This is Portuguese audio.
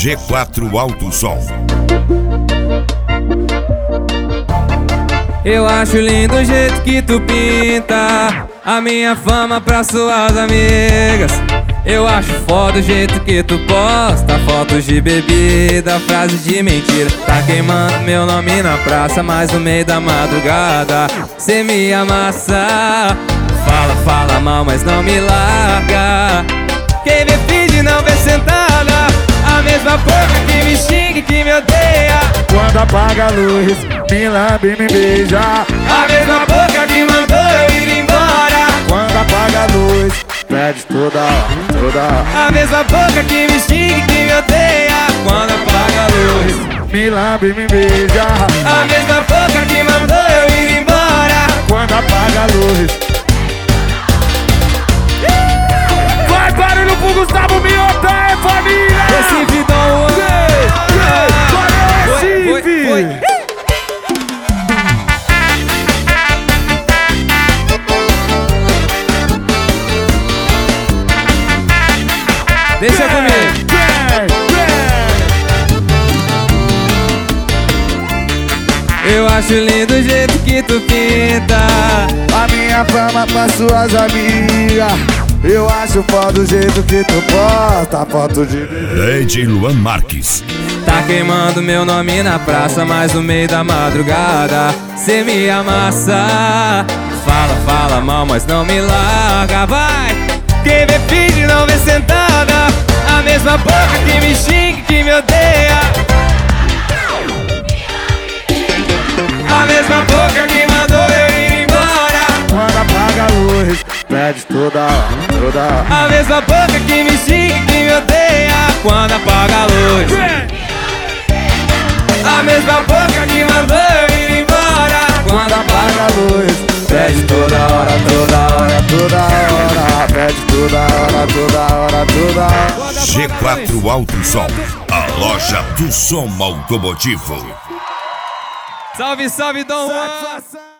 G4 Alto Som. Eu acho lindo o jeito que tu pinta a minha fama pra suas amigas. Eu acho foda o jeito que tu posta fotos de bebida, frases de mentira. Tá queimando meu nome na praça, mas no meio da madrugada cê me amassa. Fala, fala mal, mas não me larga. Quem vê finge não vê sentada. A mesma boca que me xinga e que me odeia. Quando apaga a luz, me lambe e me beija. A mesma boca que mandou eu ir embora. Quando apaga a luz, pede toda hora. A mesma boca que me xinga e que me odeia. Quando apaga a luz, me lambe e me beija. a mesma boca que mandou eu ir embora. Quando apaga a luz. Vai barulho pro Gustavo Miotta, é família! Recife, Dom Recife! Deixa comigo. Eu acho lindo o jeito que tu pinta A minha fama pra suas amigas. Eu acho foda o jeito que tu posta foto de bebê. DJ Luan Marques. Tá queimando meu nome na praça, mas no meio da madrugada cê me amassa. Fala, fala mal, mas não me larga. Vai! Quem vê finge não vê sentada. A mesma boca que me xinga e que me odeia. A mesma boca que mandou eu ir embora. Quando apaga a luz, pede toda hora. A mesma boca que me xinga e que me odeia. Quando apaga a luz. A mesma boca que mandou eu ir embora. Quando apaga a luz, pede toda hora, toda hora, Toda hora, pede toda hora. G4 Alto Som, a loja do som automotivo. Salve, salve, Dom Juan!